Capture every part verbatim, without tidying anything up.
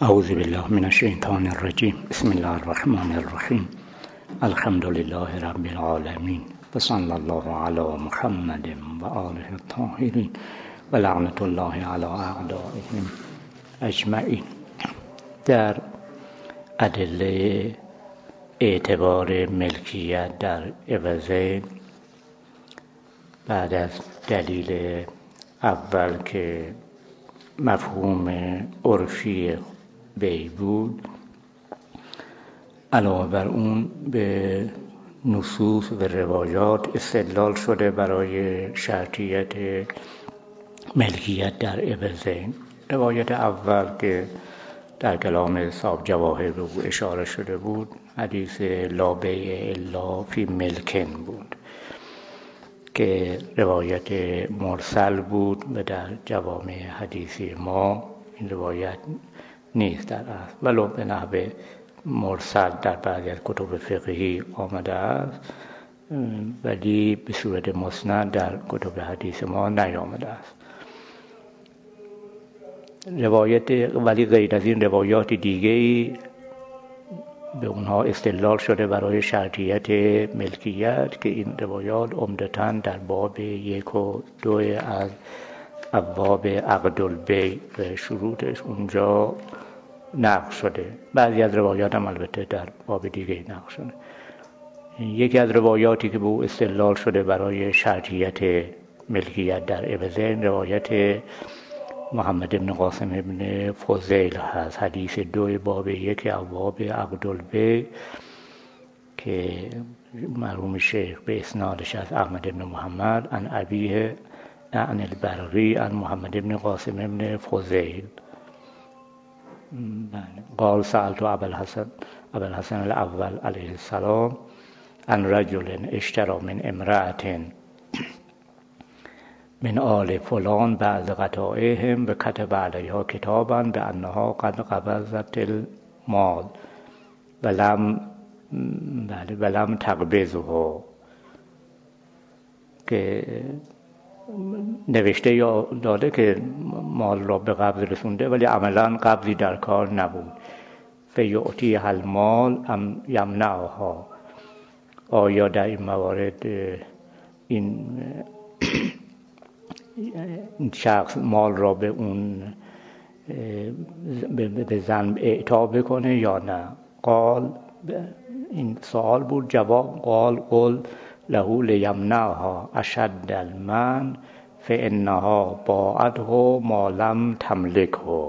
اعوذ بالله من الشیطان الرجیم. بسم الله الرحمن الرحیم. الحمد لله رب العالمین و صلی الله علی محمد و آله الطاهرین و لعنت الله علی اعدائهم اجمعین. در ادله اعتبار ملکیت در عوضین، بعد از دلیل اول که مفهوم عرفی بی بود، علاوه بر اون به نصوص و روایات استدلال شده برای شرطیت ملکیت در عوضین. روایت اول که در کلام صاحب جواهر به او اشاره شده بود، حدیث لا بیع الا فی ملکن بود که روایت مرسل بود و در جوامع حدیثی ما این روایت نیست در اصل، ولو به نحو مرسل در بعضی از کتب فقهی آمده است، ولی به صورت مسند در کتب حدیث ما نیامده است. روایت ولی غیر از این روایات دیگری به اونها استدلال شده برای شرطیت ملکیت که این روایات عمدتاً در باب یک و دو از ابواب عقد البیع و شروطش اونجا نقل شده. بعضی از روایات هم البته در باب دیگه نقل شده. یکی از روایاتی که به او استدلال شده برای شرطیت ملکیت در عوضین روایت محمد بن قاسم بن فضیل هست، حدیث دو باب یک ابواب عقد البیع که مرحوم شیخ به اسنادش از احمد بن محمد عن ابیه عن البرقی عن محمد بن قاسم بن فضیل قال سألت ابا الحسن ابا الحسن الاول علیه السلام عن رجل اشترى من امرأة من آل فلان بعض قطائهم و کتب علیها کتابا بانها قد قبضت المال ولم بله ولم تقبضه، که نوشته یا داده که مال را به قبض رسونده ولی عملا قبضی در کار نبود. فیعطیها المال ام یمنعها، آیا در این موارد این این شخص مال را به اون به زن اعطا بکنه یا نه؟ قال، این سوال بود، جواب قال قل له لیمنعها اشد المنع فانها باعته ما لم تملکه.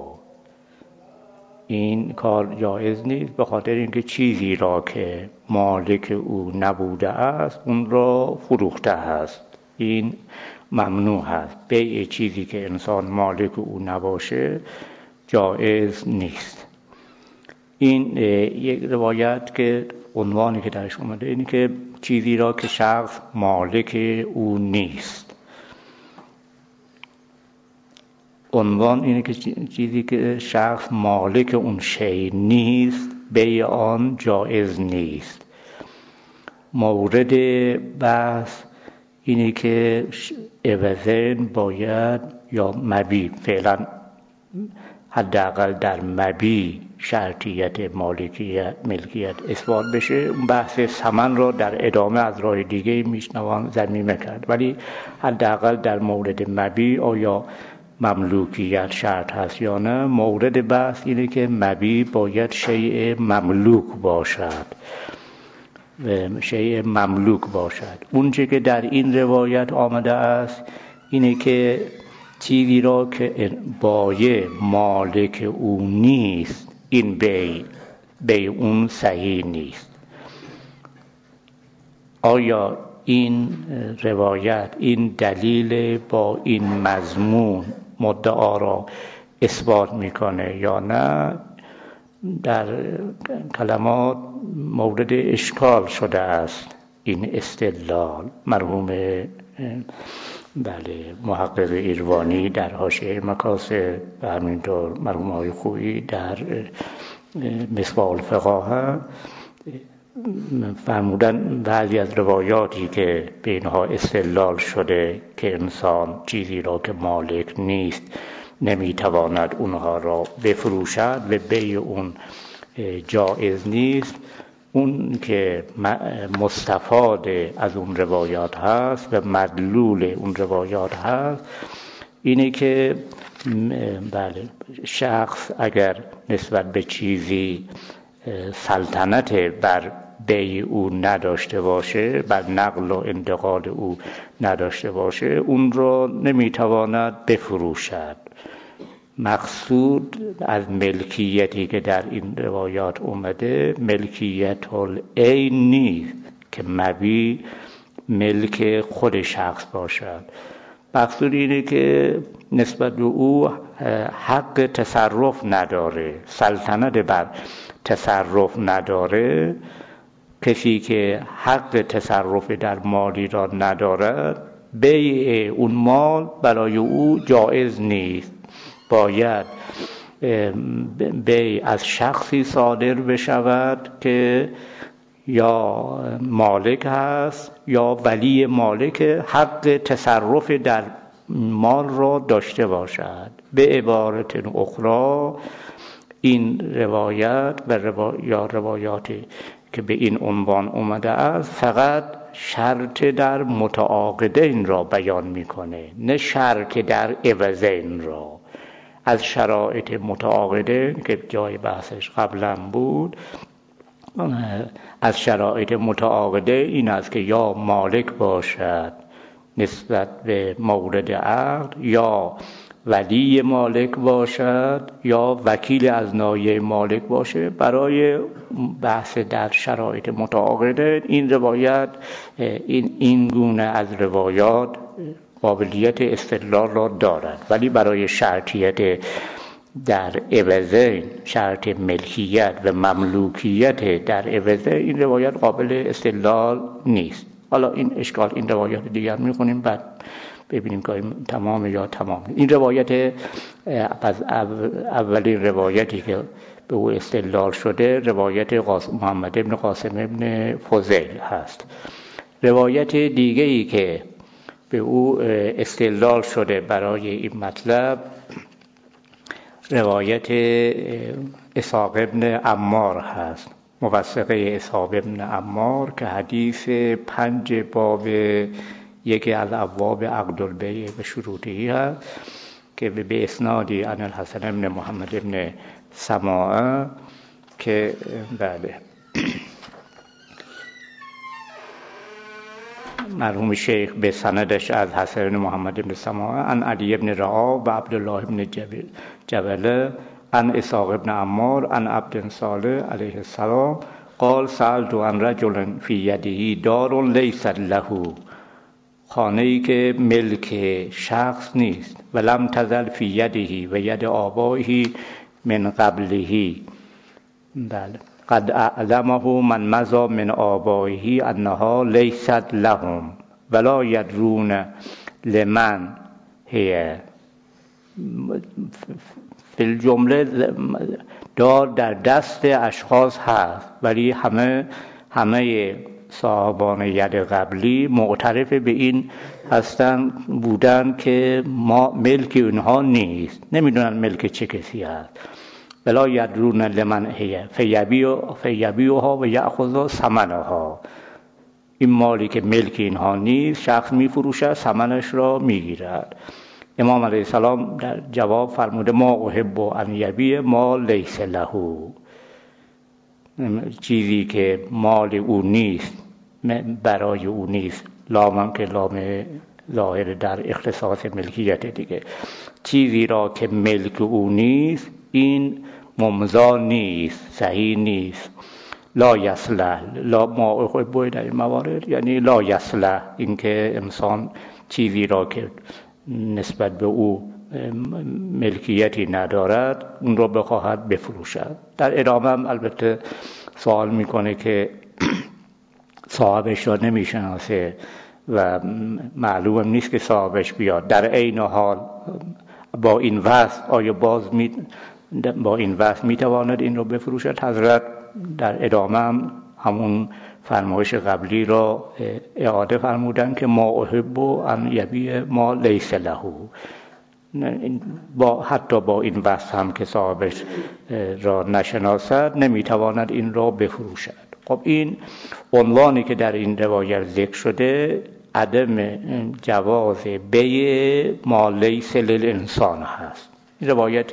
این کار جایز نیست به خاطر اینکه چیزی را که مالک او نبوده است اون را فروخته است. این ممنوع هست. بیع چیزی که انسان مالک او نباشه جایز نیست. این یک روایت که عنوانی که درش اومده اینه که چیزی را که شخص مالک او نیست. عنوان اینه که چیزی که شخص مالک اون شی نیست بیع آن جایز نیست. مورد بحث اینه که عوضین باید یا مبی، فعلا حداقل در مبی شرطیت مالکیت ملکیت اثبات بشه. اون بحث ثمن را در ادامه از راه دیگه میشنوان ضمیمه کرد، ولی حداقل در مورد مبی آیا مملوکیت شرط هست یا نه. مورد بحث اینه که مبی باید شیء مملوک باشد و شیء مملوک باشد. اونچه که در این روایت آمده است اینه که چیزی را که بایع مالک او نیست این بیع بیع اون صحیح نیست. آیا این روایت این دلیل با این مضمون مدعا را اثبات میکنه یا نه؟ در کلمات مورد اشکال شده است این استدلال. مرحوم بله محقق ایروانی در حاشیه مکاسب و همینطور مرحوم آقای خویی در مصباح الفقاهه فرمودن بعضی از روایاتی که به اینها استدلال شده که انسان چیزی را که مالک نیست نمیتواند اونها را بفروشد و بیع اون جایز نیست. اون که مستفاد از اون روایات هست و مدلول اون روایات هست اینه که بله شخص اگر نسبت به چیزی سلطنت بر بیع او نداشته باشه، بر نقل و انتقال او نداشته باشه، اون رو نمیتواند بفروشد. مقصود از ملکیتی که در این روایات اومده ملکیت العین نیست که مبیع ملک خود شخص باشد. مقصود اینه که نسبت به او حق تصرف نداره، سلطنت بر تصرف نداره. کسی که حق تصرف در مالی را ندارد، بیع اون مال برای او جایز نیست. باید بیع از شخصی صادر بشود که یا مالک هست یا ولی مالک حق تصرف در مال را داشته باشد. به عبارت اخرى این روایت و روا... یا روایاتی که به این عنوان اومده است فقط شرط در متعاقدین را بیان میکنه، نه شرط در عوضین را. از شرایط متعاقدین که جای بحثش قبلا بود، از شرایط متعاقده این است که یا مالک باشد نسبت به مورد عقد، یا ولی مالک باشد، یا وکیل از ناحیه مالک باشه. برای بحث در شرایط متعاقده این روایت این این گونه از روایات قابلیت استدلال را دارد، ولی برای شرطیت در عوضین، شرط ملکیت و مملوکیت در عوضه، این روایت قابل استدلال نیست. حالا این اشکال این روایات دیگر میخونیم بعد ببینیم که تمام یا تمام. این روایت از اولین روایتی که به او استدلال شده روایت محمد بن قاسم بن فضیل هست. روایت دیگری که به او استدلال شده برای این مطلب روایت اسحاق بن عمار هست، موثقه اسحاق بن عمار که حدیث پنج باب یکی از ابواب عقد البیع به شروطی هست که به اسنادی عن الحسن بن محمد بن سماعه که بله مرحوم شیخ به سندش از حسن بن محمد بن سماعه عن علی بن رعا و عبدالله بن جبله عن اسحاق بن عمار عن عبد صالح علیه السلام قال سألت عن رجل فی یده دار لیس له، خانه‌ای که ملک شخص نیست، ولم تزل فی یده و ید آبائه من قبله، بله قد اعلمه من مضى من آبائه انها لیست لهم ولا یدرون لمن هي. فی الجمله دار در دست اشخاص هست ولی همه همه صاحبان ید قبلی معترف به این هستن بودن که ما ملک اونها نیست، نمیدونن ملک چه کسی هست. ولا یدرون لمن هی فیبیعها و یأخذ ثمنها. این مالی که ملک اینها نیست شخص میفروشد، ثمنش را میگیرد. امام علیه السلام در جواب فرموده ما احب ان یبیع ما لیس له، چیزی که مال او نیست برای او نیست، لامم که لام ظاهر در اختصاص ملکیت دیگه، چیزی را که ملک او نیست این ممضا نیست، صحیح نیست. لا یصلح، لا ما احب در این موارد یعنی لا یصلح، اینکه انسان چیزی را که نسبت به او ملکیتی ندارد اون رو بخواهد بفروشد. در ادامه هم البته سوال میکنه که صاحبش را نمیشناسه و معلوم نیست که صاحبش بیاد، در عین حال با این وصف آیا باز می با این وصف میتواند این رو بفروشد؟ حضرت در ادامه هم همون فرمایش قبلی را اعاده فرمودن که ما احب ان یبیع ما لیس له، با حتی با این وصف هم که صاحبش را نشناسد نمیتواند این را بفروشد. خب این عنوانی که در این روایت ذکر شده عدم جواز بیع ما لیس للانسان هست. این روایت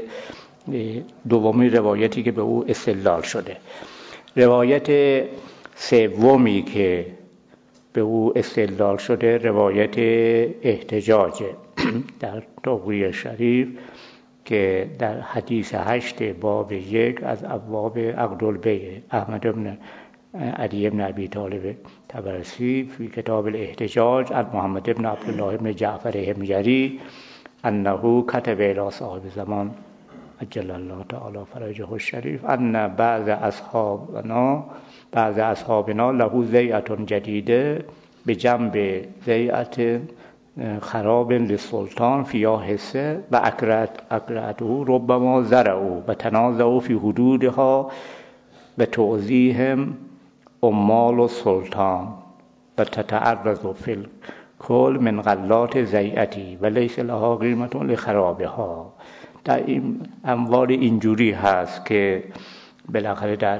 دومی روایتی که به او استدلال شده. روایت سومی که به او استدلال شده روایت احتجاج در تقوی شریف که در حدیث هشت باب یک از ابواب عقد البیع احمد بن علی بن ابی طالب طبرسی فی کتاب الاحتجاج از محمد بن عبدالله بن جعفر حميري انه کتب الی صاحب زمان عجل الله تعالی فرجه الشریف ان بعض اصحابنا بعض اصحابنا له زیعة جدیده به جنب زیعة خراب للسلطان فيها حصه و اکرهته ربما زرعوا و تنازعوا فی حدودها و تعزیهم عمال السلطان و تتعرض فی الکل من غلات زیعتی و لیس لها قیمة لخرابها. در این اموال اینجوری هست که بالاخره در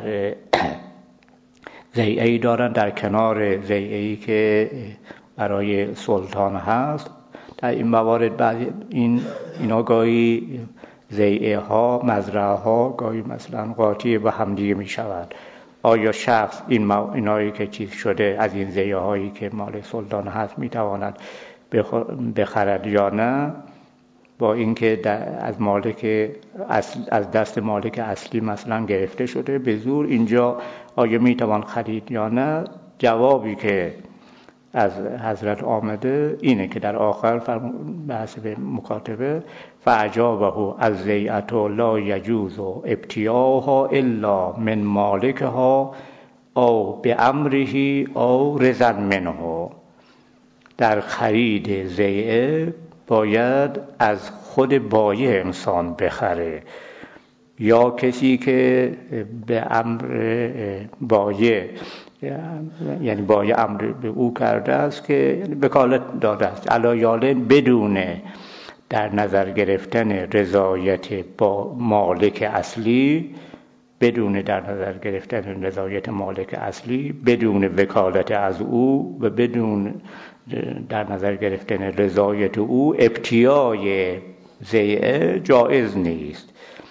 زیعه‌ای دارن در کنار زیعه‌ای که برای سلطان هست. در این موارد بعد این اینا گاهی زیعه ها مزرعه ها گاهی مثلا قاطی به هم دیگه می شود. آیا شخص این مو... اینایی که چیز شده از این زیعه هایی که مال سلطان هست می تواند بخ... بخرد یا نه؟ با اینکه از مالک اصل... از دست مالک اصلی مثلا گرفته شده به زور، اینجا آیا می توان خرید یا نه؟ جوابی که از حضرت آمده اینه که در آخر بحث به مکاتبه فاجابه از زیعت لا یجوز ابتیاها الا من مالکها او به امره او رضا منه. در خرید زیعه باید از خود بایع انسان بخره یا کسی که به امر بایع یعنی بایع امر به او کرده است که وکالت داده است علایاله بدون در نظر گرفتن رضایت با مالک اصلی بدون در نظر گرفتن رضایت مالک اصلی بدون وکالت از او و بدون در نظر گرفتن رضایت او ابتیای زیعه جایز نیست.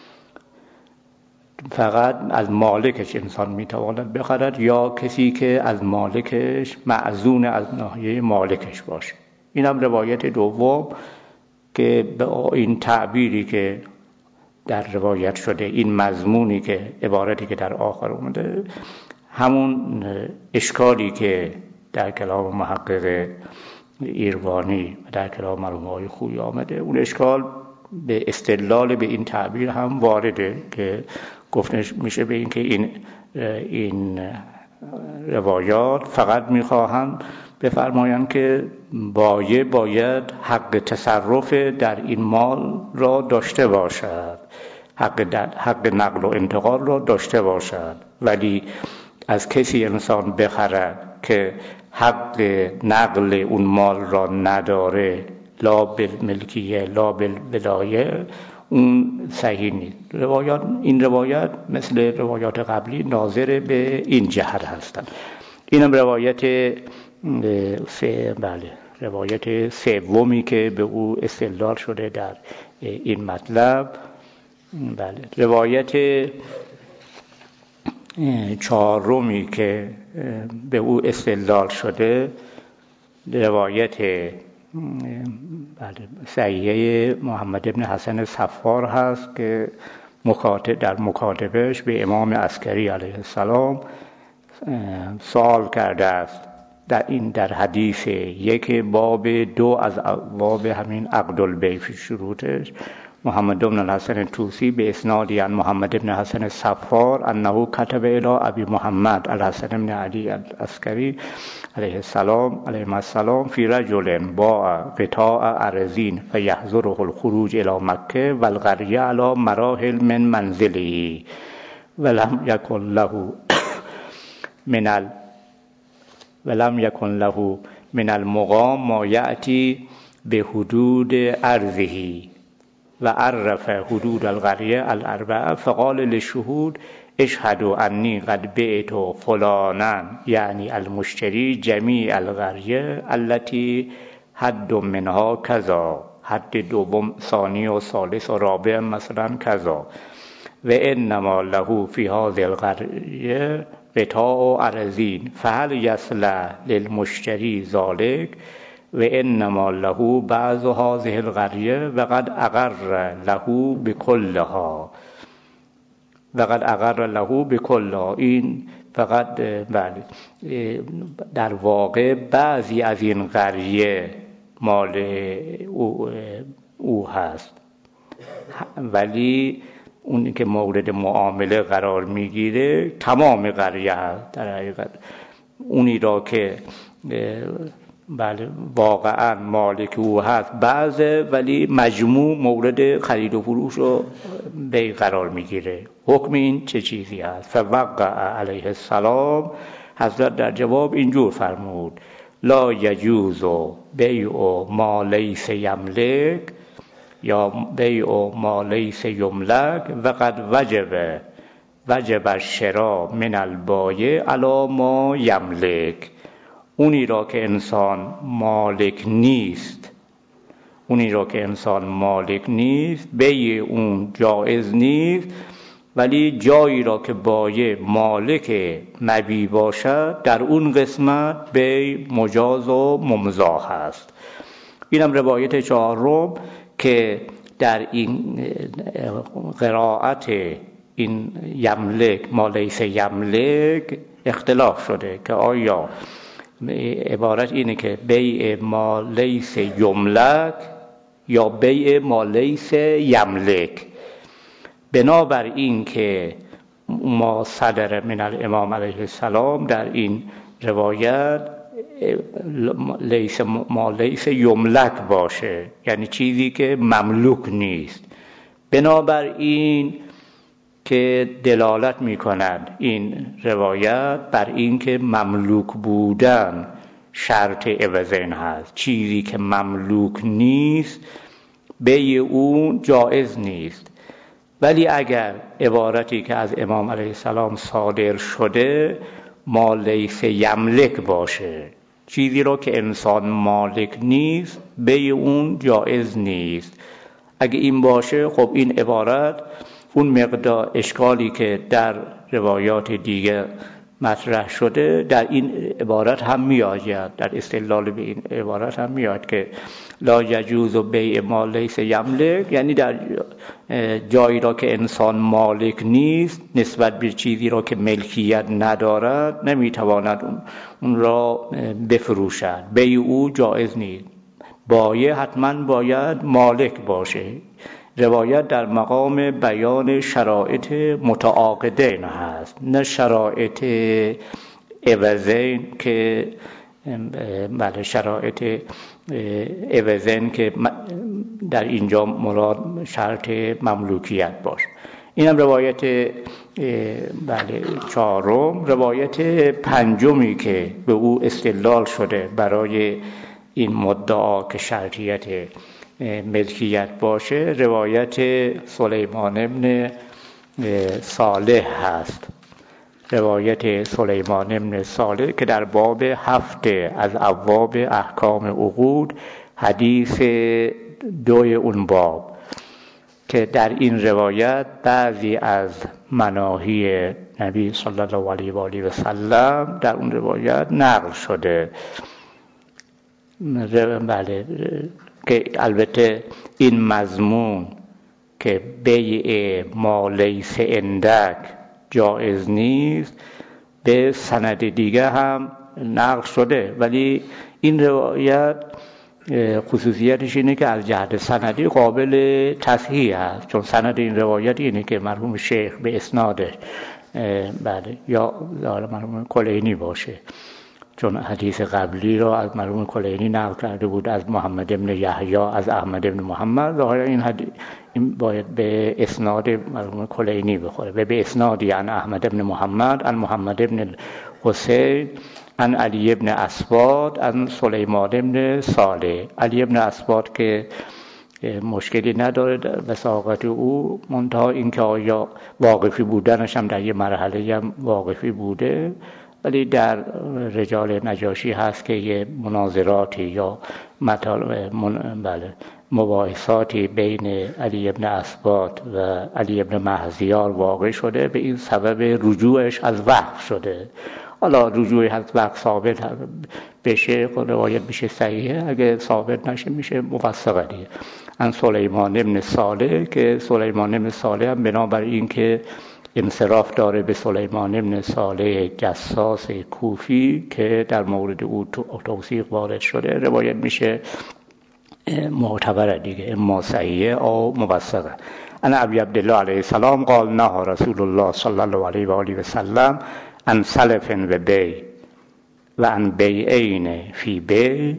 فقط از مالکش انسان میتواند بخرد یا کسی که از مالکش معزون از ناحیه مالکش باشه. این هم روایت دوم که به این تعبیری که در روایت شده، این مضمونی که عبارتی که در آخر اومده، همون اشکالی که در کلام محقق ایروانی و در کلام مرحوم آقای خویی آمده، اون اشکال به استدلال به این تعبیر هم وارده که گفته میشه به این که این این روایات فقط میخواهند بفرمایند که بایع باید حق تصرف در این مال را داشته باشد، حق حق نقل و انتقال را داشته باشد، ولی از کسی انسان بخرد که حق نقل اون مال را نداره، لا بالملکیه لا بالولایه، اون صحیح نیست. روایات این روایت مثل روایات قبلی ناظر به این جهت هستند. اینم روایت سه بله روایت سومی که به او استدلال شده در این مطلب. بله روایت چهارمی که به او استدلال شده روایت بله صحیحه محمد ابن حسن صفار هست که مکاتب در مکاتبش به امام عسکری علیه السلام سوال کرده است در این در حدیث یک باب دو از باب همین عقد البیع فی شروطش. محمد بن الحسن توسی به اسنادی عن محمد بن حسن صفار انه کتب الی ابی محمد الحسن بن علی العسکری علیه السلام علیه السلام فی رجل باع قطاع ارضین فیحذره الخروج الی مکه والقریه علی مراحل من منزله ولم یکن له من ال ولم یکن له من المقام ما یأتی به حدود ارضه و عرف حدود القریه الاربعه فقال للشهود اشهدوا انی قد بعت فلانا یعنی المشتری جمیع القریه التي حد منها کذا، حد دوم ثانی و ثالث و رابع مثلا کذا، و انما له فی هذه القریه قطاع ارضین فهل یصلح للمشتری ذلك و انما له بعض هذه القریه و قد اقر له بکلها و قد اقر له بکلها. این فقط بله در واقع بعضی از این قریه مال او, او هست، ولی اونی که مورد معامله قرار میگیره تمام قریه هست. در حقیقت اونی را که بله واقعا مالک او هست بعضه، ولی مجموع مورد خرید و فروش رو به قرار میگیره. حکم این چه چیزی هست؟ فوقع علیه السلام حضرت در جواب اینجور فرمود لا یجوز بیع ما لیس یملک یا بیع ما لیس یملک و قد وجب وجب الشراء من البایع علی ما یملک. اونی را که انسان مالک نیست اونی را که انسان مالک نیست بیع اون جایز نیست، ولی جایی را که بایع مالک مبیع باشد در اون قسمت بیع مجاز و ممزاح است. اینم روایت چهارم که در این قرائت این یملک ما لیس یملک اختلاف شده که آیا عبارت اینه که بیع ما لیس یملک یا بیع ما لیس یملک. بنابر این که ما صدر من الامام علیه السلام در این روایت لیس ما لیس یملک باشه، یعنی چیزی که مملوک نیست. بنابر این که دلالت می کند این روایت بر این که مملوک بودن شرط عوضین هست. چیزی که مملوک نیست بیع اون جایز نیست، ولی اگر عبارتی که از امام علیه السلام صادر شده ما لیس یملک باشه، چیزی رو که انسان مالک نیست بیع اون جایز نیست، اگه این باشه خب این عبارت اون مقدار اشکالی که در روایات دیگه مطرح شده در این عبارت هم میآید، در استدلال به این عبارت هم میاد که لا یجوز بیع ما لیس یملک، یعنی در جایی را که انسان مالک نیست نسبت به چیزی را که ملکیت ندارد نمیتواند اون را بفروشد، بیع او جایز نیست. بایع حتما باید مالک باشه. روایت در مقام بیان شرایط متعاقدین هست، نه شرایط عوضین که بله شرایط عوضین که در اینجا مراد شرط مملوکیت باشه. اینم روایت بله چهارم. روایت پنجمی که به او استدلال شده برای این مدعا که شرطیت ملکیت باشه روایت سلیمان ابن صالح هست. روایت سلیمان ابن صالح که در باب هفته از ابواب احکام عقود حدیث دوی اون باب که در این روایت بعضی از مناهی نبی صلی الله علیه و آله و سلم در اون روایت نقل شده. بله که البته این مضمون که بیع ما لیس عندک جایز نیست به سند دیگه هم نقل شده، ولی این روایت خصوصیتش اینه که از جهت سندی قابل تصحیح است، چون سند این روایت اینه که مرحوم شیخ به اسنادش بله یا مرحوم کلینی باشه، چون حدیث قبلی را از مرحوم کلینی نقل کرده بود از محمد ابن یحیی از احمد ابن محمد، ظاهرا این حدیث این باید به اسناد مرحوم کلینی بخوره و به اسنادی عن احمد ابن محمد عن محمد ابن حسین عن علی ابن اسباط عن سلیمان ابن صالح. علی ابن اسباط که مشکلی نداره وثاقت او، منتها اینکه آیا واقفی بودنش هم در یه مرحله هم واقفی بوده، ولی در رجال نجاشی هست که یه مناظراتی یا من بله مباحثاتی بین علی ابن اسباط و علی ابن مهزیار واقع شده، به این سبب رجوعش از وقف شده. حالا رجوع از وقف ثابت بشه روایت میشه صحیحه، اگه ثابت نشه میشه موثقه دیگه. ان سلیمان ابن صالح که سلیمان ابن صالح هم بنابر این که انصراف داره به سلیمان ابن صالح جساس کوفی که در مورد او توثیق وارد شده، روایت میشه معتبره دیگه، اما صحیحه او موثقه. انا ابی عبدالله علیه السلام قال نهى رسول الله صلی الله علیه و آله و سلم عن سلف و بی و عن بیعین فی بی.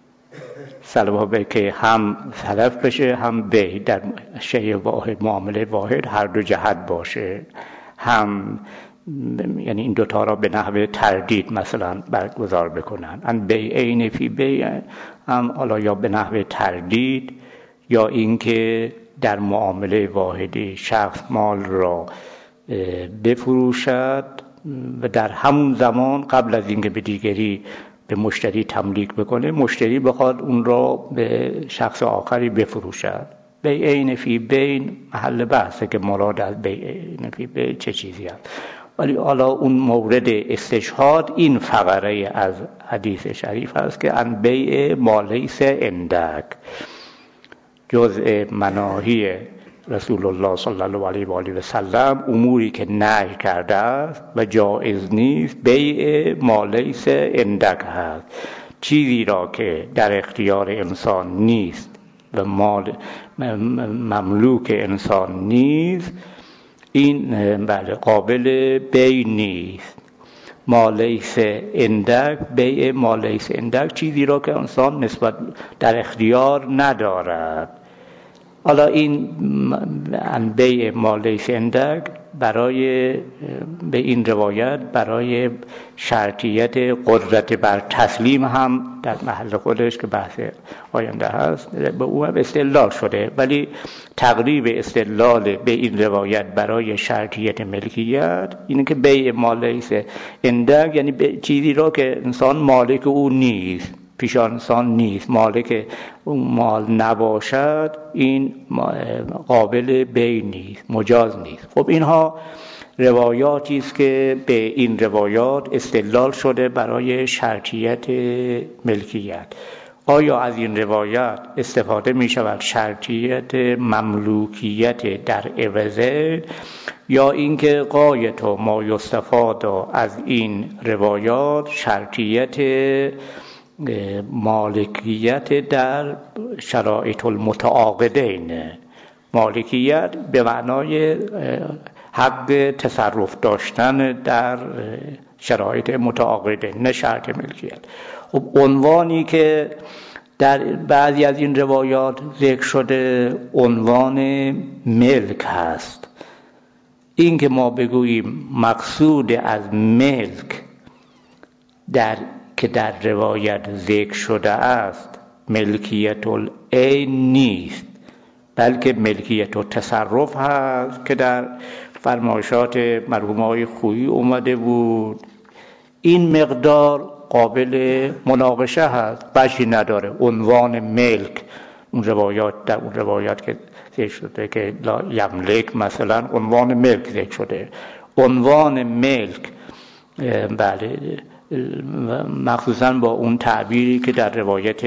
سلف و بی که هم سلف بشه هم بی، در شیء واحد معامله واحد هر دو جهت باشه، هم یعنی این دوتا را به نحو تردید مثلا برگزار بکنن. ان بیعین فی بی هم حالا یا به نحو تردید یا اینکه در معامله واحدی شخص مال را بفروشد و در همون زمان قبل از اینکه به دیگری به مشتری تملیک بکنه، مشتری بخواد اون را به شخص آخری بفروشد. بیعین فی بین محل بحثه که مراد از بیعین فی بین چه چیزی هست، ولی حالا اون مورد استشهاد این فقره از حدیث شریف هست که ان بیع ما لیس عندک، جزء مناهی رسول الله صلی الله علیه و آله و سلم، اموری که نهی کرده است و جایز نیست، بیع ما لیس عندک هست، چیزی را که در اختیار انسان نیست و مال مملوک انسان نیست، این بله قابل بیع نیست. ما لیس عندک، بیع ما لیس عندک، چیزی را که انسان نسبت در اختیار ندارد. حالا این بیع ما لیس عندک برای به این روایت برای شرطیت قدرت بر تسلیم هم در محل خودش که بحث آینده هست به او هم استدلال شده، ولی تقریب استدلال به این روایت برای شرطیت ملکیت اینه که بیع ما لیس عندک یعنی چیزی را که انسان مالک او نیست، پیش انسان نیست، مالک اون مال نباشد، این قابل بیع نیست، مجاز نیست. خب اینها روایاتی است که به این روایات استدلال شده برای شرطیت ملکیت. آیا از این روایت استفاده می شود شرطیت مملوکیت در عوضه، یا اینکه غایت و ما یستفاد از این روایات شرطیت مالکیت در شرایط المتعاقدین؟ مالکیت به معنای حق تصرف داشتن در شرایط متعاقدین، نه شرط ملکیت. خب عنوانی که در بعضی از این روایات ذکر شده عنوان ملک هست. این که ما بگوییم مقصود از ملک در که در روایت ذکر شده است ملکیت العین نیست، بلکه ملکیت التصرف هست که در فرمایشات مرحوم آقای خویی اومده بود. این مقدار قابل مناقشه هست، بچی نداره. عنوان ملک اون روایات در اون روایات که ذکر شده که لا یملک مثلا عنوان ملک ذکر شده، عنوان ملک بله مخصوصا با اون تعبیری که در روایت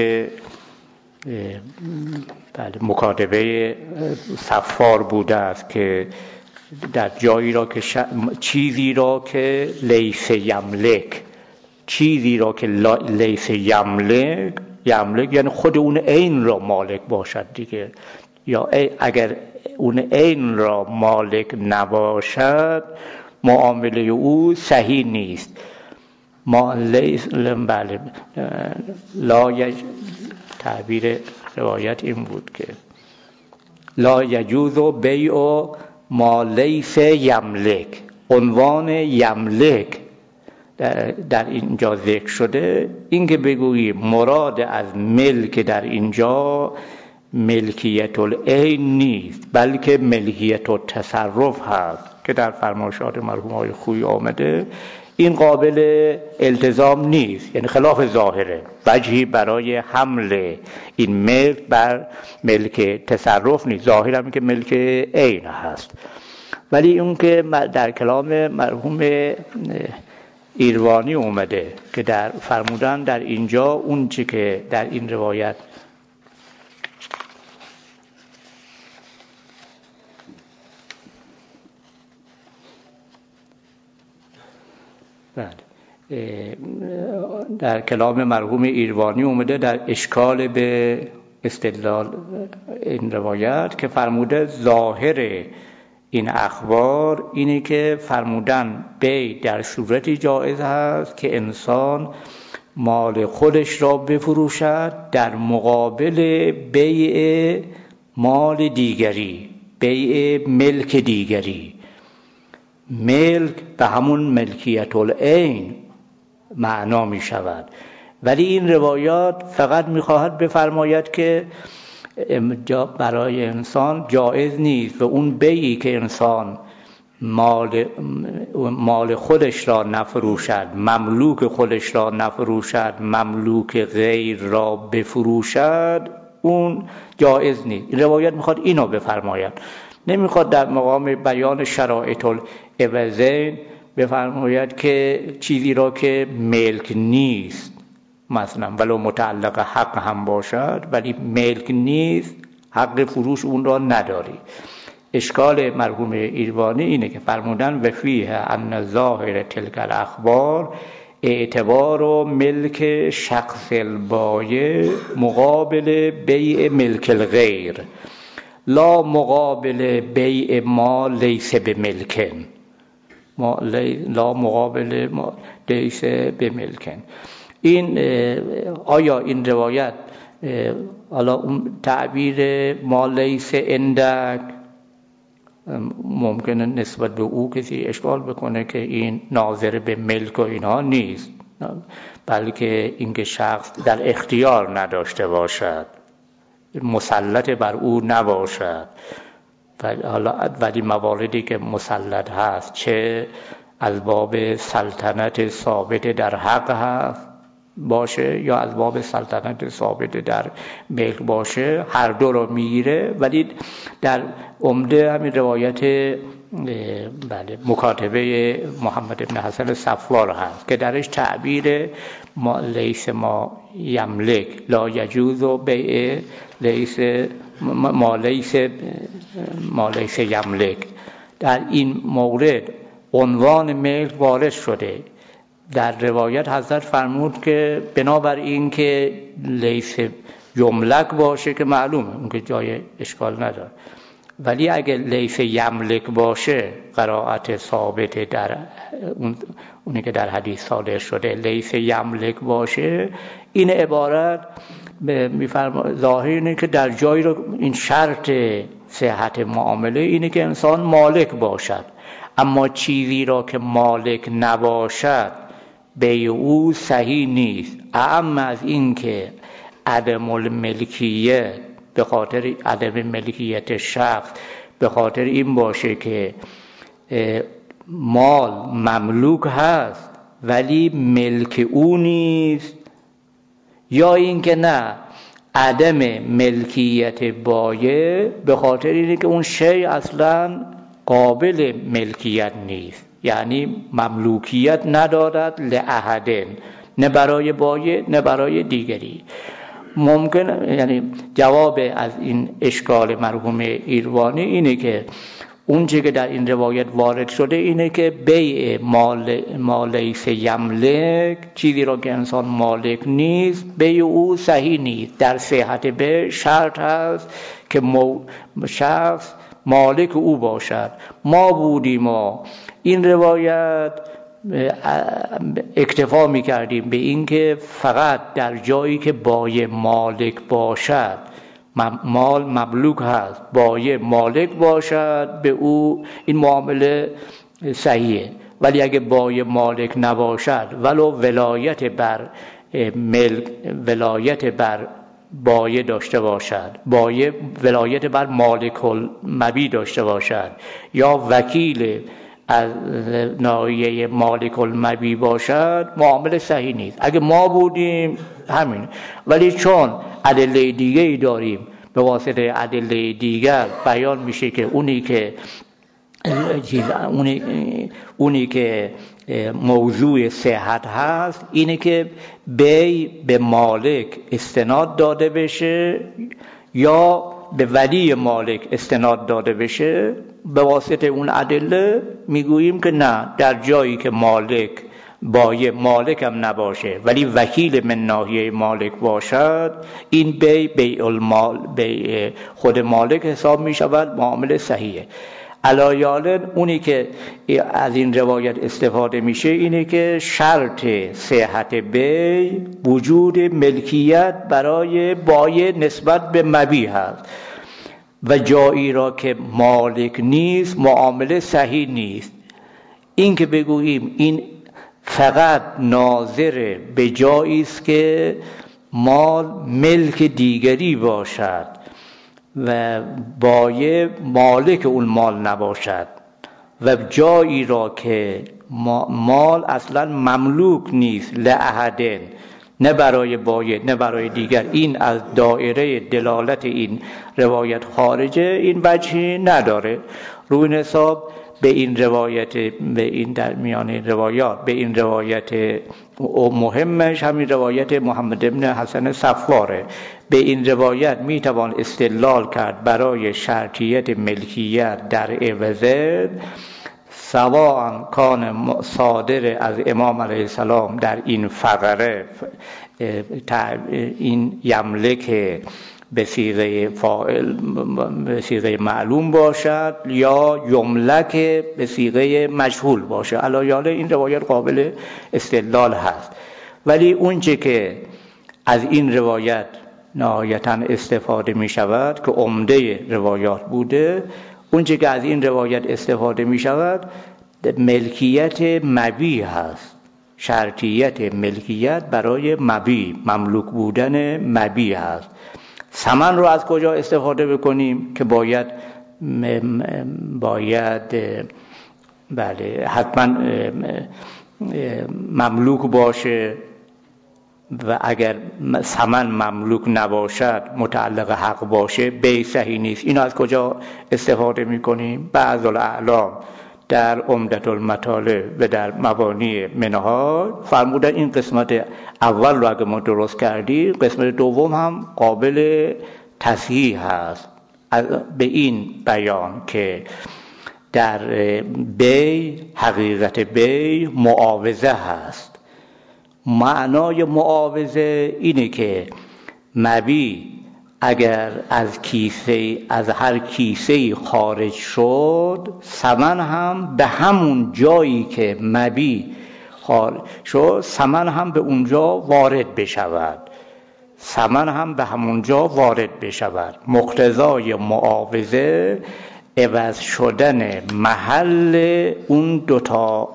بله مکاتبه صفار بوده است که در جایی را که ش... چیزی را که لیس یملک، چیزی را که لیس یملک، یملک یعنی خود اون عین را مالک باشد دیگه، یا اگر اون عین را مالک نباشد معامله او صحیح نیست. ما لیس بله لا یج... تعبیر روایت این بود که لا یجوز بیع ما لیس یملک، عنوان یملک در, در اینجا ذکر شده، این که بگویی مراد از ملک در اینجا ملکیت العین نیست، بلکه ملکیت التصرف هست که در فرمایشات مرحوم آقای خویی آمده، این قابل التزام نیست، یعنی خلاف ظاهره، وجهی برای حمل این ملک بر ملک تصرف نیست، ظاهر هم که ملک عین هست. ولی اون که در کلام مرحوم ایروانی اومده که در فرمودن در اینجا اون چی که در این روایت در کلام مرحوم ایروانی اومده در اشکال به استدلال این روایت که فرموده ظاهر این اخبار اینه که فرمودن بی در صورتی جایز هست که انسان مال خودش را بفروشد در مقابل بیع مال دیگری، بیع ملک دیگری. ملک به همون ملکیت العین معنا می شود. ولی این روایات فقط می خواهد بفرماید که برای انسان جایز نیست و اون بیعی که انسان مال مال خودش را نفروشد، مملوک خودش را نفروشد، مملوک غیر را بفروشد، اون جایز نیست. این روایت میخواد اینو بفرماید، نمیخواد در مقام بیان شرایط العوضین بفرماید که چیزی را که ملک نیست، مثلا ولو متعلق حق هم باشد ولی ملک نیست، حق فروش اون را نداری. اشکال مرحوم ایروانی اینه که فرمودن و فیه ان ظاهر تلک الاخبار اعتبار و ملک شخص البایع مقابل بیع ملک الغیر لا مقابل بیع ما لیس بملکن، ما لا مقابل ما لیس بملکن. این آیا این روایت حالا اون تعبیر ما لیس عندک ممکنه نسبت به او کسی اشکال بکنه که این ناظر به ملک و اینها نیست، بلکه اینکه شخص در اختیار نداشته باشد، مسلط بر او نباشد. ولی مواردی که مسلط هست، چه از باب سلطنت ثابت در حق هست باشه یا از باب سلطنت ثابت در ملک باشه، هر دو رو میگیره. ولی در عمده همین روایت بله مکاتبه محمد ابن حسن صفوار هست که درش تعبیر ما لیس ما یملک لا یجوز و بیع لیس ما لیس ما لیس یملک، در این مورد عنوان ملک وارد شده. در روایت حضرت فرمود که بنابر این که لیس یملک باشه که معلومه اون که جای اشکال نداره، ولی اگه لیس یملک باشه قرائت ثابت در اون اونی که در حدیث صادر شده لیس یملک باشه، این عبارت میفرما ظاهر اینه که در جایی رو این شرط صحت معامله اینه که انسان مالک باشد، اما چیزی را که مالک نباشد بیع او صحیح نیست. اما از این که عدم الملکیت به خاطر عدم ملکیت شخص به خاطر این باشه که مال مملوک هست ولی ملک او نیست، یا این که نه عدم ملکیت بایع به خاطر اینه که اون شی اصلا قابل ملکیت نیست، یعنی مملوکیت ندارد لأحدن، نه برای بایع نه برای دیگری. ممکن یعنی جواب از این اشکال مرحوم ایروانی اینه که اون چیزی که در این روایت وارد شده اینه که بیع مال مالیس یملک، چیزی را که انسان مالک نیست، بیع او صحیح نیست. در صحت به شرط هست که شخص مالک او باشد. ما بودیم ما این روایت اکتفا می‌کردیم به این که فقط در جایی که بایع مالک باشد، مال مملوک هست، بایع مالک باشد، به او این معامله صحیحه. ولی اگه بای مالک نباشد ولو ولایت بر ملک ولایت بر بایه داشته باشد، بایه ولایت بر مالک المبی داشته باشد یا وکیل از ناحیه مالک المبی باشد، معامله صحیح نیست. اگه ما بودیم همین، ولی چون ادله دیگه ای داریم به واسطه ادله دیگر بیان میشه که اونی که اونی, اونی که موضوع صحت هست اینه که بی به مالک استناد داده بشه یا به ولی مالک استناد داده بشه. به واسطه اون ادله میگوییم که نه، در جایی که مالک بای مالک هم نباشه ولی وکیل من ناحیه مالک باشد، این بی بیع المال بی خود مالک حساب میشود، معامله صحیحه. علایالن اونی که از این روایت استفاده میشه اینه که شرط صحت بی وجود ملکیت برای بای نسبت به مبی هست و جایی را که مالک نیست معامله صحیح نیست. این که بگوییم این فقط ناظر به جایی است که مال ملک دیگری باشد و بایع مالک اون مال نباشد و جایی را که مال اصلا مملوک نیست لأحدن، نه برای بایع نه برای دیگر، این از دایره دلالت این روایت خارجه، این وجهی نداره. روی این حساب به این روایت، به این در میان روایات، به این روایت مهمش همین روایت محمد ابن حسن صفاره، به این روایت میتوان استدلال کرد برای شرطیت ملکیت در عوض، سواء کان صادر از امام علیه السلام در این فقره این یملک به صیغه فاعل به صیغه معلوم باشد یا یملک به صیغه مجهول باشد. علایال این روایت قابل استدلال هست، ولی اونچه که از این روایت نهایتاً استفاده می شود که عمده روایات بوده، اونچه که از این روایت استفاده می شود ملکیت مبی هست، شرطیت ملکیت برای مبی، مملوک بودن مبی هست. ثمن رو از کجا استفاده بکنیم که باید باید بله حتما مملوک باشه و اگر ثمن مملوک نباشد متعلق حق باشه بی صحیح نیست. اینو از کجا استفاده میکنیم؟ بعض الاعلام در عمدة المطالب و در مبانی منهاج فرمودن این قسمت اول رو اگه ما درست کردی، قسمت دوم هم قابل تصحیح هست به این بیان که در بی حقیقت بی معاوضه هست. معنای معاوضه اینه که مبی اگر از کیسه از هر کیسه خارج شد، ثمن هم به همون جایی که مبی خارج شد ثمن هم به اونجا وارد بشود، ثمن هم به همونجا وارد بشود. مقتضای معاوضه عوض شدن محل اون دوتا،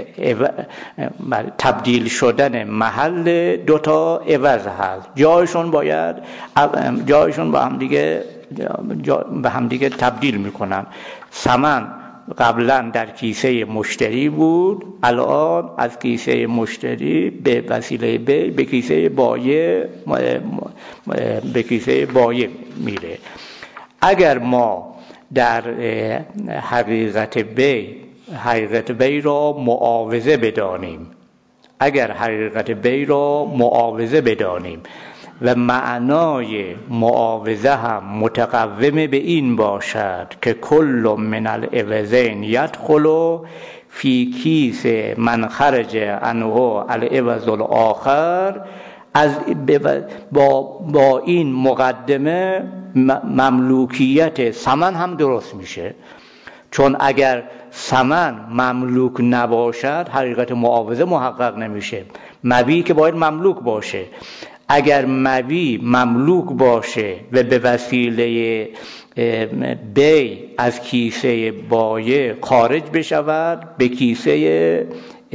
تبدیل شدن محل دوتا عوض هست. جایشون باید جایشون با هم دیگه به هم دیگه تبدیل میکنن. ثمن قبلا در کیسه مشتری بود، الان از کیسه مشتری به وسیله بی به کیسه بایع به کیسه بایع میره. اگر ما در حقیقت بی حقیقت بی را معاوضه بدانیم، اگر حقیقت بی را معاوضه بدانیم و معنای معاوضه هم متقوم به این باشد که کل من العوضین یدخل فی کیس من خرج عنه العوض الاخر، از با, با این مقدمه مملوکیت ثمن هم درست میشه. چون اگر ثمن مملوک نباشد حقیقت معاوضه محقق نمیشه. مبی که باید مملوک باشه، اگر مبی مملوک باشه و به وسیله بی از کیسه بایع خارج بشود به کیسه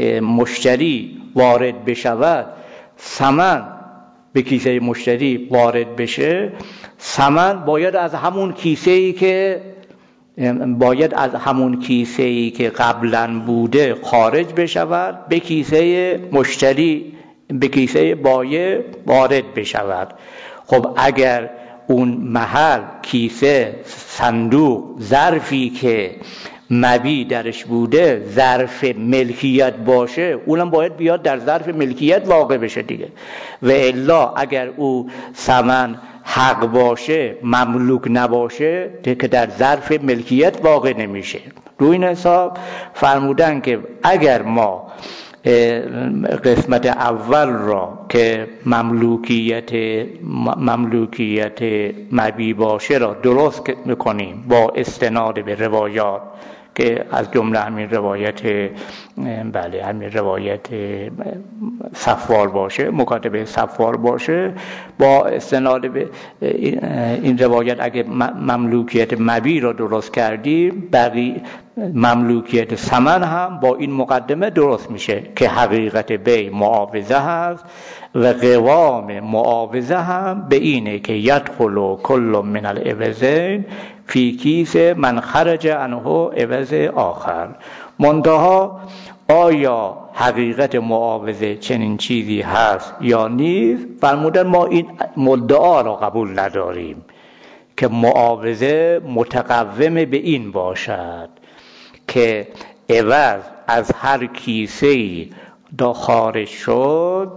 مشتری وارد بشود، ثمن به کیسه مشتری وارد بشه، ثمن باید از همون کیسه‌ای که باید از همون کیسه‌ای که قبلا بوده خارج بشود به کیسه مشتری به کیسه بایع وارد بشود. خب اگر اون محل، کیسه، صندوق، ظرفی که مبیع درش بوده ظرف ملکیت باشه، اونم باید بیاد در ظرف ملکیت واقع بشه دیگه. و الا اگر او ثمن حق باشه، مملوک نباشه، که در ظرف ملکیت واقع نمیشه. روی این حساب فرمودن که اگر ما قسمت اول را که مملوکیت مملوکیت مبیع باشه را درست میکنیم با استناد به روایات که از جمله همین روایت بله همین روایت صفوار باشه، مکاتبه صفوار باشه، با استناد به این روایت اگه مملوکیت مبیع را درست کردیم، بقیه مملوکیت ثمن هم با این مقدمه درست میشه که حقیقت بیع معاوضه هست و قوام معاوضه هم به اینه که یدخل کل من العوضین فی کیس من خرج عنه عوض آخر. منتها آیا حقیقت معاوضه چنین چیزی هست یا نیست؟ فرمودن ما این مدعا را قبول نداریم که معاوضه متقوم به این باشد که عوض از هر کیسه‌ای دا خارج شد،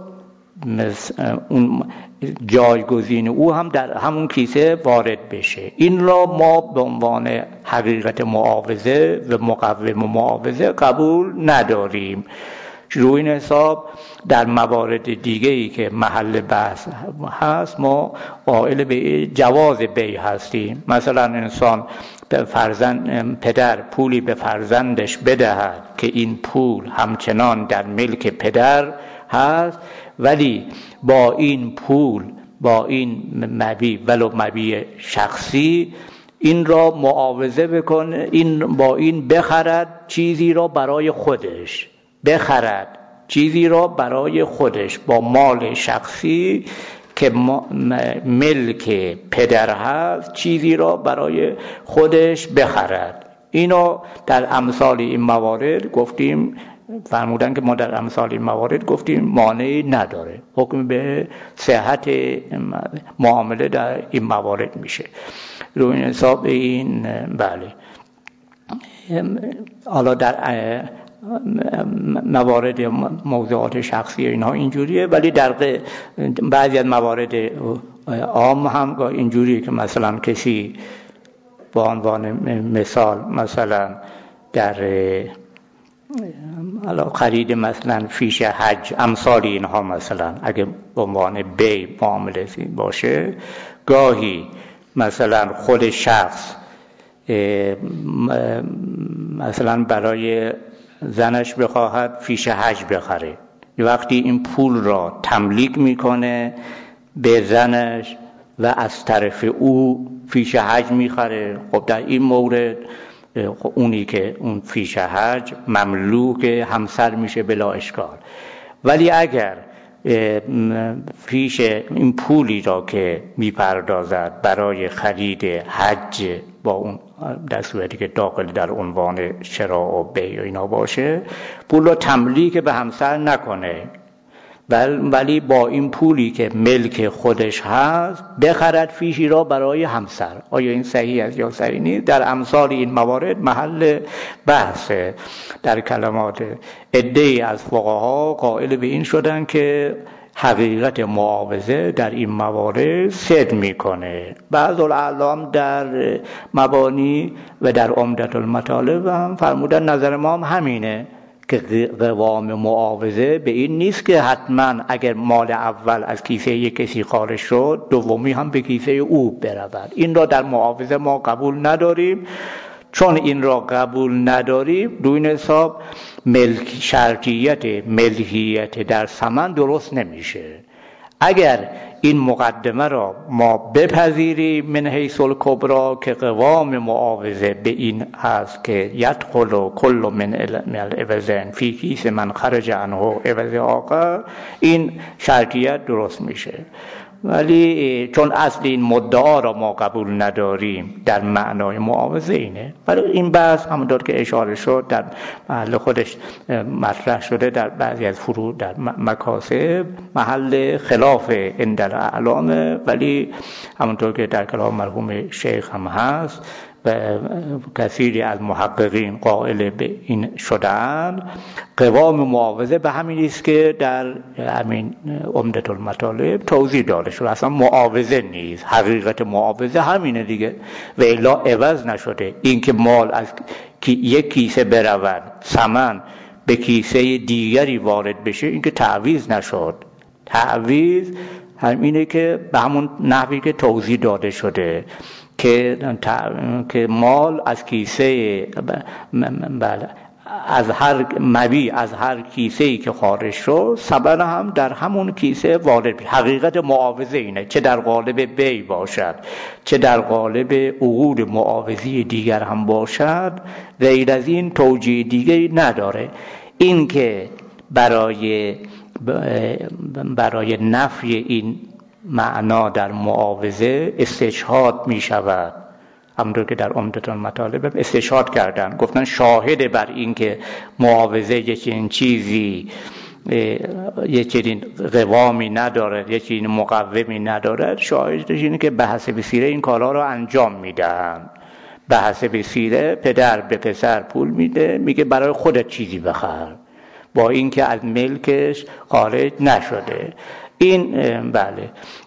اون جایگزین او هم در همون کیسه وارد بشه. این را ما به عنوان حقیقت معاوضه و مقوم معاوضه قبول نداریم. روی این حساب در موارد دیگه‌ای که محل بحث هست ما قائل به جواز بیع هستیم. مثلا انسان فرزند پدر پولی به فرزندش بدهد که این پول همچنان در ملک پدر هست، ولی با این پول، با این مبیع ولو مبیع شخصی، این را معاوضه بکنه، این با این بخرد چیزی را برای خودش، بخرد چیزی را برای خودش با مال شخصی که ملک پدر هست، چیزی را برای خودش بخرد. اینو در امثال این موارد گفتیم، فرمودن که ما در امثال این موارد گفتیم مانعی نداره، حکم به صحت معامله در این موارد میشه. روی این حساب این بله حالا در موارد موضوعات شخصی اینها اینجوریه، ولی در بعضی از موارد عام هم اینجوریه که مثلا کسی با عنوان مثال مثلا در خرید مثلا فیش حج، امثال اینها، مثلا اگه به عنوان بیع معامله باشه، گاهی مثلا خود شخص مثلا برای زنش بخواهد فیش حج بخره، وقتی این پول را تملیک میکنه به زنش و از طرف او فیش حج میخره، خب در این مورد خب اونی که اون فیش حج مملوک همسر میشه بلا اشکال. ولی اگر فیش این پولی را که میپردازد برای خرید حج با اون در صورتی که داخل در عنوان شراء و بیع و اینا باشه، پول را تملیک به همسر نکنه، ولی با این پولی که ملک خودش هست بخرد فیشی را برای همسر. آیا این صحیح است یا صحیح نیست؟ در امثال این موارد محل بحثه. در کلمات عده‌ای از فقها قائل به این شدن که حقیقت معاوضه در این موارد صدق میکنه. بعض الاعلام در مبانی و در عمدة المطالب هم فرمودن نظر ما هم همینه که قوام معاوضه به این نیست که حتما اگر مال اول از کیسه یک کسی خارج شد دومی هم به کیسه او برود. این را در معاوضه ما قبول نداریم. چون این را قبول نداریم، روی این حساب ملک شرطیت ملکیت در ثمن درست نمیشه. اگر این مقدمه را ما بپذیریم من حیث الکبری که قوام معاوضه به این هست که یدخل کل من العوضین فی کیس من خرج عنه عوض آخر، این شرطیت درست میشه. ولی چون اصل این مدعا را ما قبول نداریم در معنای معاوضه اینه، ولی این بحث همونطور که اشاره شد در محل خودش مطرح شده در بعضی از فروع در مکاسب محل خلاف عند الاعلام، ولی همونطور که در کلام مرحوم شیخ هم هست و کثیری از محققین قائل به این شدن، قوام معاوضه به همین است که در همین عمدة المطالب توضیح داده شد. اصلا معاوضه نیست، حقیقت معاوضه همینه دیگه و الا عوض نشده. این که مال از یک کیسه برود ثمن به کیسه دیگری وارد بشه، این که تعویض نشد. تعویض همینه که به همون نحوی که توضیح داده شده که که مال از کیسه بله از هر مبی از هر کیسه‌ای که خارج شد ثمن هم در همون کیسه وارد بشه. حقیقت معاوضه اینه، چه در قالب بی باشد چه در قالب عقود معاوضی دیگر هم باشد، غیر از این توجیه دیگری نداره. این که برای برای نفی این معنا در معاوضه استشهاد می شود، همونطور که در عمدة المطالب استشهاد کردن، گفتن شاهد بر این که معاوضه یک این چیزی یک این قوامی ندارد، یک این مقومی ندارد، شاهدش اینه که به حسب سیره این کارها را انجام میدن. به حسب سیره پدر به پسر پول میده، میگه برای خودت چیزی بخر، با اینکه از ملکش خارج نشده. این بله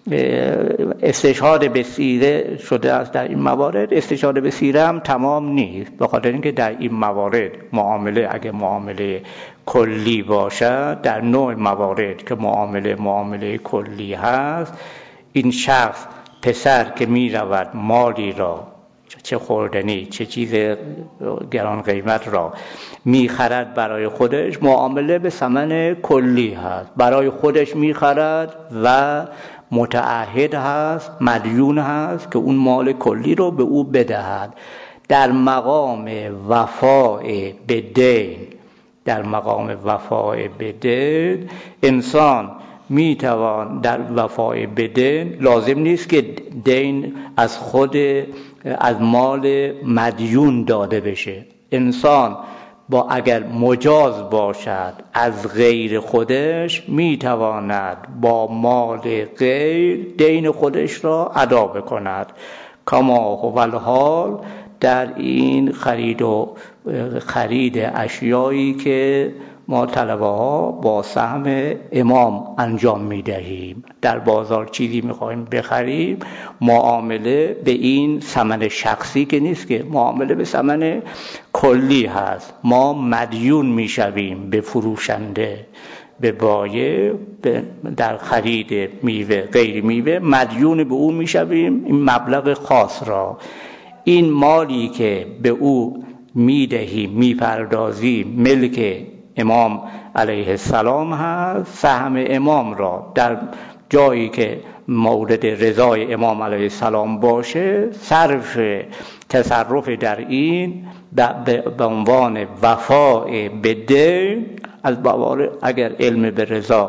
استشهاد به سیره شده است در این موارد. استشهاد به سیره هم تمام نیست، به خاطر اینکه در این موارد معامله اگه معامله کلی باشد، در نوع موارد که معامله معامله کلی هست، این شخص پسر که می رود مالی را چه خوردنی چه چیز گران قیمت را میخرد برای خودش، معامله به ثمن کلی هست، برای خودش میخرد و متعهد هست، مدیون هست که اون مال کلی رو به او بدهد. در مقام وفاء به دین در مقام وفاء به دین انسان میتوان در وفاء به دین، لازم نیست که دین از خود از مال مدیون داده بشه. انسان با اگر مجاز باشد از غیر خودش میتواند با مال غیر دین خودش را ادا بکند. کما هو الحال در این خرید و خرید اشیایی که ما طلبه ها با سهم امام انجام میدهیم. در بازار چیزی میخوایم بخریم، معامله به این ثمن شخصی که نیست، که معامله به ثمن کلی هست. ما مدیون میشویم به فروشنده، به بایع، در خرید میوه غیر میوه مدیون به او میشویم این مبلغ خاص را. این مالی که به او میدهیم میپردازیم ملک امام علیه السلام هست. سهم امام را در جایی که مورد رضای امام علیه السلام باشه، صرف تصرف در این به عنوان وفاء به دین از موارد، اگر علم به رضا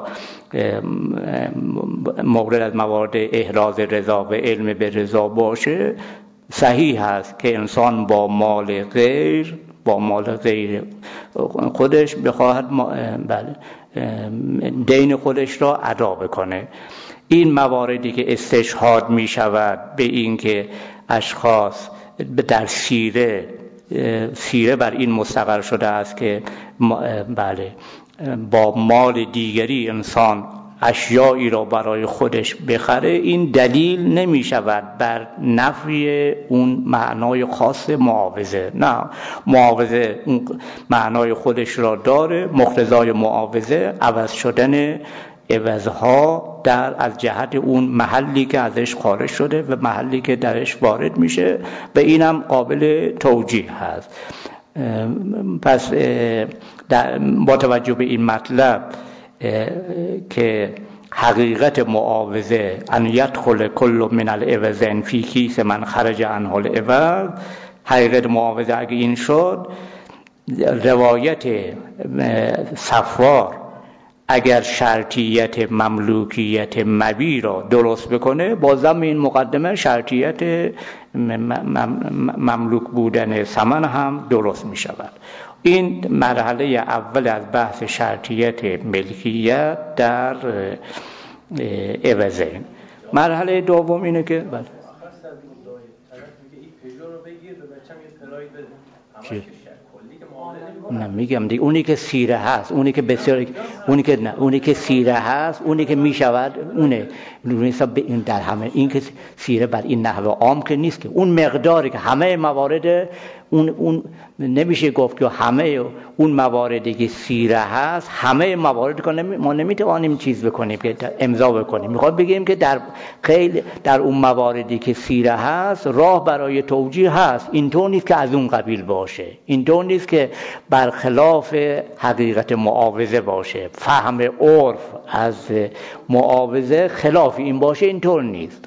مورد از موارد احراز رضا و علم به رضا باشه، صحیح است که انسان با مال غیر با مال غیر خودش بخواهد بله دین خودش را ادا بکنه. این مواردی که استشهاد می شود به این که اشخاص در سیره سیره بر این مستقر شده است که بله با مال دیگری انسان اشیایی را برای خودش بخره، این دلیل نمی شود بر نفی اون معنای خاص معاوضه. نه، معاوضه اون معنای خودش را داره. مقتضای معاوضه عوض شدن عوضها در از جهت اون محلی که ازش خارج شده و محلی که درش وارد میشه، به اینم قابل توجیه هست. پس با توجه به این مطلب که حقیقت معاوضه ان یدخل کل من العوضین فی کیس من خرج عنه العوض، حقیقت معاوضه اگه این شد، روایت صفوار اگر شرطیت مملوکیت مبی را درست بکنه، بازم این مقدمه شرطیت مملوک بودن ثمن هم درست می شود. این مرحله اول از بحث شرطیت ملکیت در عوضین. مرحله دوم اینه که بله نه میگم دیگه، اونی که سیره هست، اونی که بسیار اونی که نه اونی که سیره هست، اونی که میشود اونه حساب این در همه، این که سیره بر این نحوه عام که نیست، که اون مقداری که همه موارد اون اون نمیشه گفت که همه اون مواردی که سیره هست همه موارد که ما نمیتوانیم چیز بکنیم که امضا بکنیم. میخواد بگیم که در خیلی در اون مواردی که سیره هست راه برای توجیه هست. اینطور نیست که از اون قبیل باشه، اینطور نیست که برخلاف حقیقت معاوضه باشه، فهم عرف از معاوضه خلاف این باشه، اینطور نیست.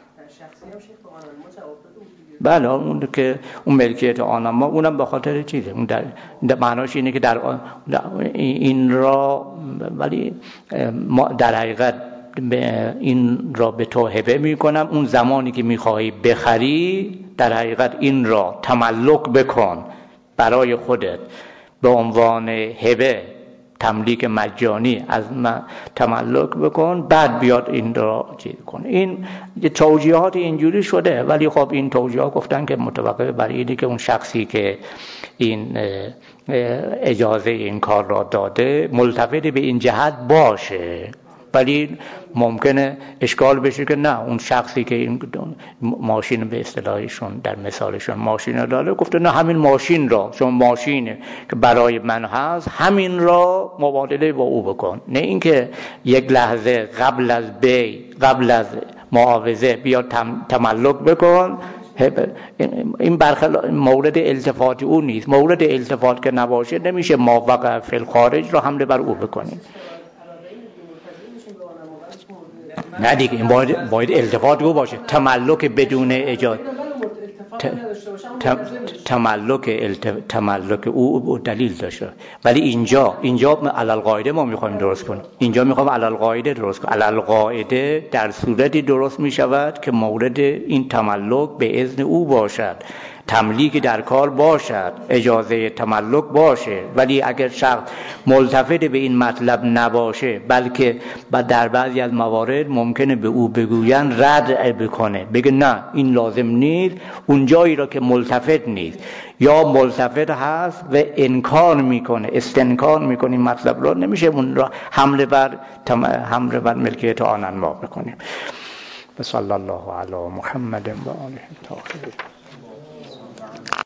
بله اون که اون ملکیت آنما اونم به خاطر چیزه، اون در, در معناش اینه که در, در این را، ولی در حقیقت این را به تو هبه میکنم، اون زمانی که میخواهی بخری در حقیقت این را تملک بکن برای خودت به عنوان هبه، تملیک مجانی از من تملک بکن، بعد بیاد این را چیز کن. این توجیهات اینجوری شده، ولی خب این توجیهات گفتن که متوقف بر اینه که اون شخصی که این اجازه این کار را داده ملتفت به این جهت باشه. ولی ممکنه اشکال بشه که نه، اون شخصی که این ماشین به اصطلاحشون در مثالشون ماشین را داره، گفته نه همین ماشین را، چون ماشینه که برای من هست همین را مبادله با او بکن، نه اینکه یک لحظه قبل از بی قبل از معاوضه بیا تم، تملک بکن. این برخلاف مورد التفات او نیست. مورد التفات که نباشه نمیشه ما وقع فی الخارج را حمله بر او بکنیم. نه دیگه این باید, باید التفات او باشه، تملک بدون اجازه، تملک التف... تملک او دلیل داشته. ولی اینجا اینجا علل قاعده ما میخوایم درست کنیم، اینجا میخوایم علل قاعده درست کنیم. علل قاعده در صورتی درست میشود که مورد این تملک به اذن او باشد، تملیک در کار باشد، اجازه تملک باشه. ولی اگر شخص ملتفت به این مطلب نباشه، بلکه در بعضی از موارد ممکنه به او بگوین رد بکنه، بگه نه این لازم نیست، اون جایی را که ملتفت نیست یا ملتفت هست و انکار میکنه، استنکار میکنه این مطلب را، نمیشه اون را حمله بر حمله بر ملکیت آن ما بکنیم. صلی الله علی محمد و آله الطاهرین.